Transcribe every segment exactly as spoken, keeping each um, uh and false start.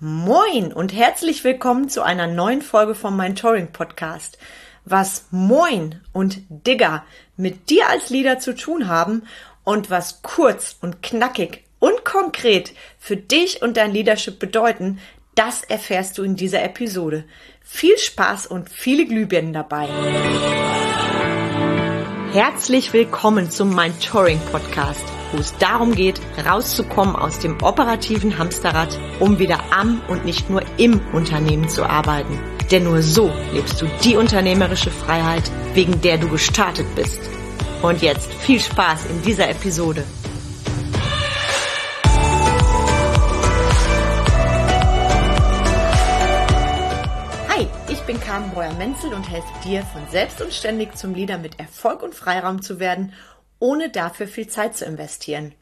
Moin und herzlich willkommen zu einer neuen Folge vom Mentoring Podcast. Was Moin und Digger mit dir als Leader zu tun haben und was kurz und knackig und konkret für dich und dein Leadership bedeuten, das erfährst du in dieser Episode. Viel Spaß und viele Glühbirnen dabei. Herzlich willkommen zum Mentoring Podcast, wo es darum geht, rauszukommen aus dem operativen Hamsterrad, um wieder am und nicht nur im Unternehmen zu arbeiten. Denn nur so lebst du die unternehmerische Freiheit, wegen der du gestartet bist. Und jetzt viel Spaß in dieser Episode. Hi, ich bin Carmen Breuer-Menzel und helfe dir, von selbst und ständig zum Leader mit Erfolg und Freiraum zu werden, ohne dafür viel Zeit zu investieren.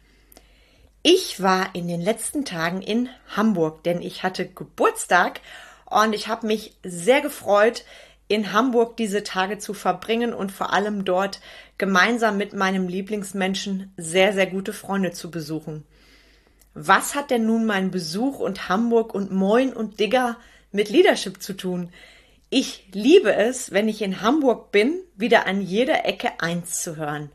Ich war in den letzten Tagen in Hamburg, denn ich hatte Geburtstag und ich habe mich sehr gefreut, in Hamburg diese Tage zu verbringen und vor allem dort gemeinsam mit meinem Lieblingsmenschen sehr, sehr gute Freunde zu besuchen. Was hat denn nun mein Besuch und Hamburg und Moin und Digger mit Leadership zu tun? Ich liebe es, wenn ich in Hamburg bin, wieder an jeder Ecke eins zu hören.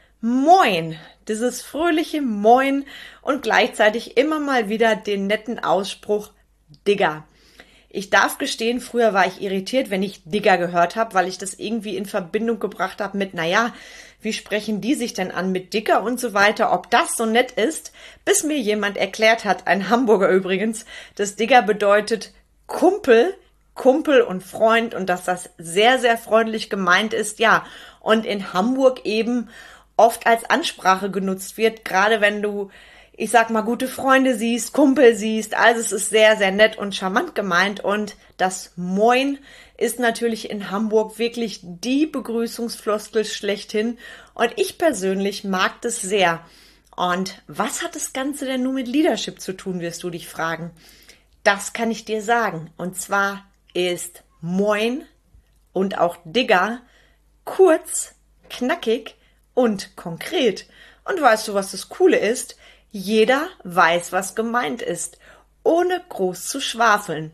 Moin, dieses fröhliche Moin und gleichzeitig immer mal wieder den netten Ausspruch Digger. Ich darf gestehen, früher war ich irritiert, wenn ich Digger gehört habe, weil ich das irgendwie in Verbindung gebracht habe mit, naja, wie sprechen die sich denn an mit Dicker und so weiter, ob das so nett ist, bis mir jemand erklärt hat, ein Hamburger übrigens, dass Digger bedeutet Kumpel, Kumpel und Freund und dass das sehr, sehr freundlich gemeint ist, ja, und in Hamburg eben oft als Ansprache genutzt wird, gerade wenn du, ich sag mal, gute Freunde siehst, Kumpel siehst, also es ist sehr, sehr nett und charmant gemeint und das Moin ist natürlich in Hamburg wirklich die Begrüßungsfloskel schlechthin und ich persönlich mag das sehr. Und was hat das Ganze denn nun mit Leadership zu tun, wirst du dich fragen? Das kann ich dir sagen und zwar ist Moin und auch Digger kurz, knackig und konkret. Und weißt du, was das Coole ist? Jeder weiß, was gemeint ist, ohne groß zu schwafeln.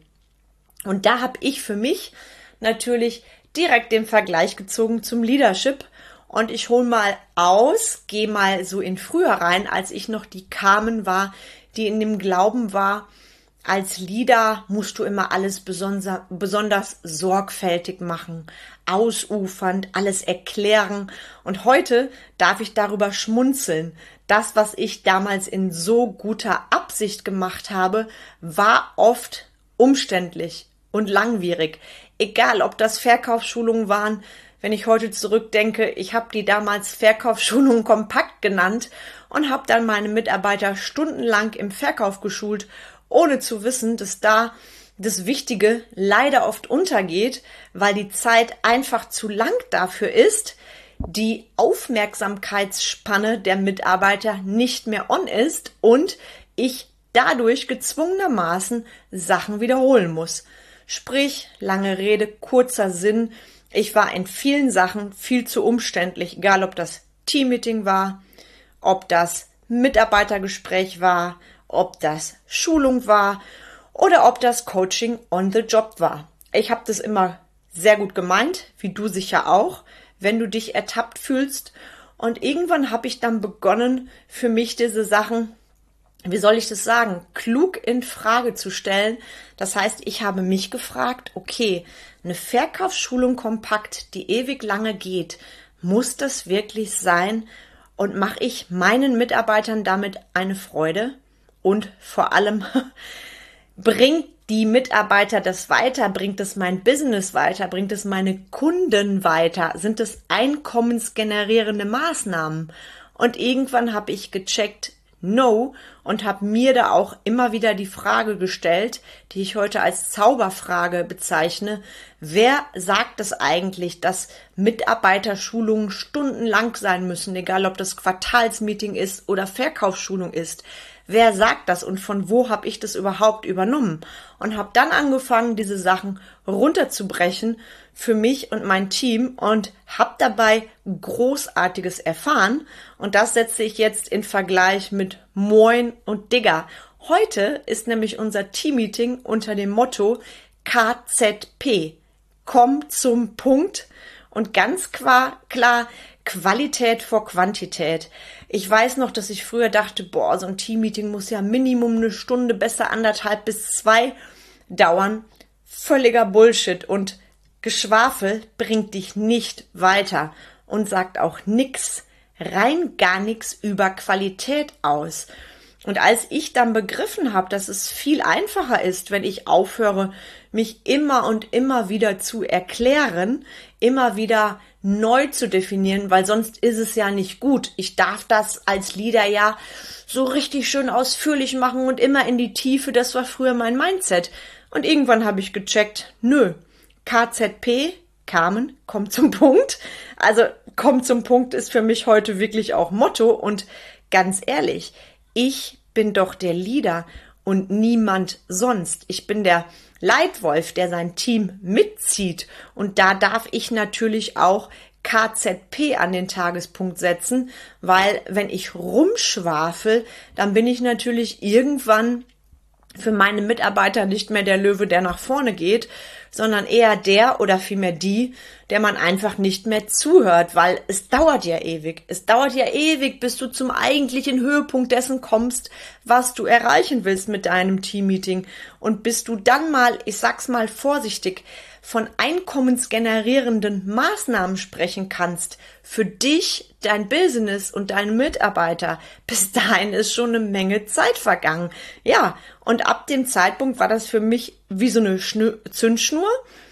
Und da habe ich für mich natürlich direkt den Vergleich gezogen zum Leadership. Und ich hole mal aus, gehe mal so in früher rein, als ich noch die Carmen war, die in dem Glauben war, als Leader musst du immer alles besonders, besonders sorgfältig machen, ausufernd, alles erklären. Und heute darf ich darüber schmunzeln. Das, was ich damals in so guter Absicht gemacht habe, war oft umständlich und langwierig. Egal, ob das Verkaufsschulungen waren. Wenn ich heute zurückdenke, ich habe die damals Verkaufsschulungen kompakt genannt und habe dann meine Mitarbeiter stundenlang im Verkauf geschult, ohne zu wissen, dass da das Wichtige leider oft untergeht, weil die Zeit einfach zu lang dafür ist, die Aufmerksamkeitsspanne der Mitarbeiter nicht mehr on ist und ich dadurch gezwungenermaßen Sachen wiederholen muss. Sprich, lange Rede, kurzer Sinn, ich war in vielen Sachen viel zu umständlich, egal ob das Teammeeting war, ob das Mitarbeitergespräch war, ob das Schulung war oder ob das Coaching on the Job war. Ich habe das immer sehr gut gemeint, wie du sicher auch, wenn du dich ertappt fühlst. Und irgendwann habe ich dann begonnen, für mich diese Sachen, wie soll ich das sagen, klug in Frage zu stellen. Das heißt, ich habe mich gefragt, okay, eine Verkaufsschulung kompakt, die ewig lange geht, muss das wirklich sein? Und mache ich meinen Mitarbeitern damit eine Freude? Und vor allem bringt die Mitarbeiter das weiter, bringt es mein Business weiter, bringt es meine Kunden weiter, sind es einkommensgenerierende Maßnahmen? Und irgendwann habe ich gecheckt, no, und habe mir da auch immer wieder die Frage gestellt, die ich heute als Zauberfrage bezeichne, wer sagt es eigentlich, dass Mitarbeiterschulungen stundenlang sein müssen, egal ob das Quartalsmeeting ist oder Verkaufsschulung ist? Wer sagt das und von wo habe ich das überhaupt übernommen? Und habe dann angefangen, diese Sachen runterzubrechen für mich und mein Team und habe dabei Großartiges erfahren. Und das setze ich jetzt in Vergleich mit Moin und Digger. Heute ist nämlich unser Teammeeting unter dem Motto K Z P. Komm zum Punkt und ganz klar, klar Qualität vor Quantität. Ich weiß noch, dass ich früher dachte, boah, so ein Teammeeting muss ja Minimum eine Stunde, besser anderthalb bis zwei dauern. Völliger Bullshit und Geschwafel bringt dich nicht weiter und sagt auch nix, rein gar nichts über Qualität aus. Und als ich dann begriffen habe, dass es viel einfacher ist, wenn ich aufhöre, mich immer und immer wieder zu erklären, immer wieder neu zu definieren, weil sonst ist es ja nicht gut. Ich darf das als Leader ja so richtig schön ausführlich machen und immer in die Tiefe. Das war früher mein Mindset. Und irgendwann habe ich gecheckt, nö, K Z P, Carmen, komm zum Punkt. Also komm zum Punkt ist für mich heute wirklich auch Motto. Und ganz ehrlich, ich bin doch der Leader und niemand sonst. Ich bin der Leitwolf, der sein Team mitzieht. Und da darf ich natürlich auch K Z P an den Tagespunkt setzen, weil wenn ich rumschwafel, dann bin ich natürlich irgendwann für meine Mitarbeiter nicht mehr der Löwe, der nach vorne geht, sondern eher der oder vielmehr die, der man einfach nicht mehr zuhört, weil es dauert ja ewig. Es dauert ja ewig, bis du zum eigentlichen Höhepunkt dessen kommst, was du erreichen willst mit deinem Teammeeting. Und bis du dann mal, ich sag's mal vorsichtig, von einkommensgenerierenden Maßnahmen sprechen kannst für dich, dein Business und deine Mitarbeiter, bis dahin ist schon eine Menge Zeit vergangen. Ja, und ab dem Zeitpunkt war das für mich wie so eine Schnür- Zündschnur.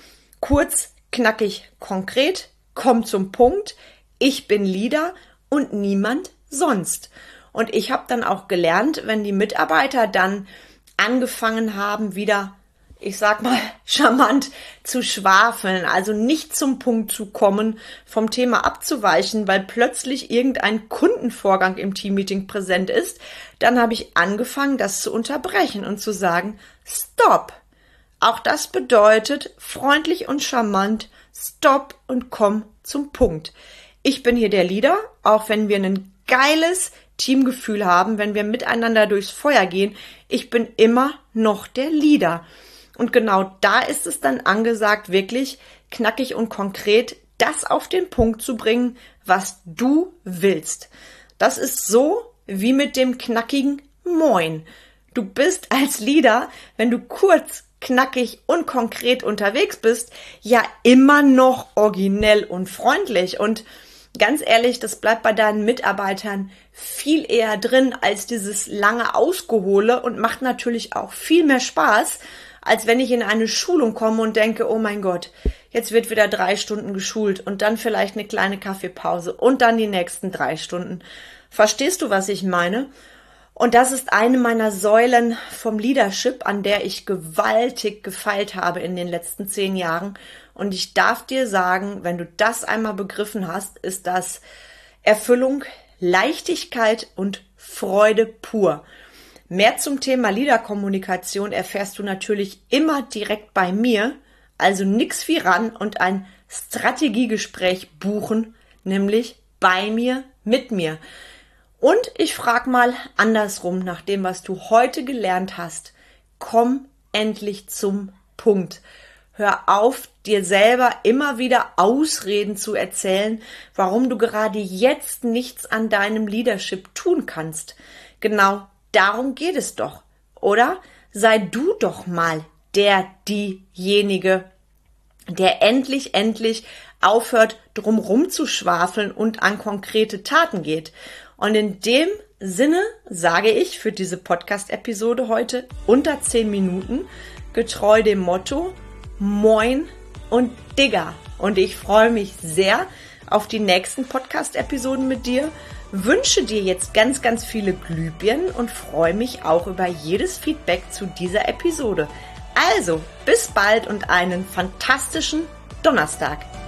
Kurz, knackig, konkret, komm zum Punkt. Ich bin Leader und niemand sonst. Und ich habe dann auch gelernt, wenn die Mitarbeiter dann angefangen haben, wieder ich sag mal, charmant zu schwafeln, also nicht zum Punkt zu kommen, vom Thema abzuweichen, weil plötzlich irgendein Kundenvorgang im Teammeeting präsent ist, dann habe ich angefangen, das zu unterbrechen und zu sagen, stopp. Auch das bedeutet freundlich und charmant, stopp und komm zum Punkt. Ich bin hier der Leader, auch wenn wir ein geiles Teamgefühl haben, wenn wir miteinander durchs Feuer gehen. Ich bin immer noch der Leader. Und genau da ist es dann angesagt, wirklich knackig und konkret das auf den Punkt zu bringen, was du willst. Das ist so wie mit dem knackigen Moin. Du bist als Leader, wenn du kurz, knackig und konkret unterwegs bist, ja immer noch originell und freundlich. Und ganz ehrlich, das bleibt bei deinen Mitarbeitern viel eher drin als dieses lange Ausgehole und macht natürlich auch viel mehr Spaß, als wenn ich in eine Schulung komme und denke, oh mein Gott, jetzt wird wieder drei Stunden geschult und dann vielleicht eine kleine Kaffeepause und dann die nächsten drei Stunden. Verstehst du, was ich meine? Und das ist eine meiner Säulen vom Leadership, an der ich gewaltig gefeilt habe in den letzten zehn Jahren. Und ich darf dir sagen, wenn du das einmal begriffen hast, ist das Erfüllung, Leichtigkeit und Freude pur. Mehr zum Thema Leaderkommunikation erfährst du natürlich immer direkt bei mir, also nix wie ran und ein Strategiegespräch buchen, nämlich bei mir, mit mir. Und ich frage mal andersrum nach dem, was du heute gelernt hast. Komm endlich zum Punkt. Hör auf, dir selber immer wieder Ausreden zu erzählen, warum du gerade jetzt nichts an deinem Leadership tun kannst. Genau darum geht es doch, oder? Sei du doch mal der, diejenige, der endlich, endlich aufhört, drumrum zu schwafeln und an konkrete Taten geht. Und in dem Sinne sage ich für diese Podcast-Episode heute unter zehn Minuten, getreu dem Motto Moin und Digga. Und ich freue mich sehr auf die nächsten Podcast-Episoden mit dir. Wünsche dir jetzt ganz, ganz viele Glühbirnen und freue mich auch über jedes Feedback zu dieser Episode. Also, bis bald und einen fantastischen Donnerstag.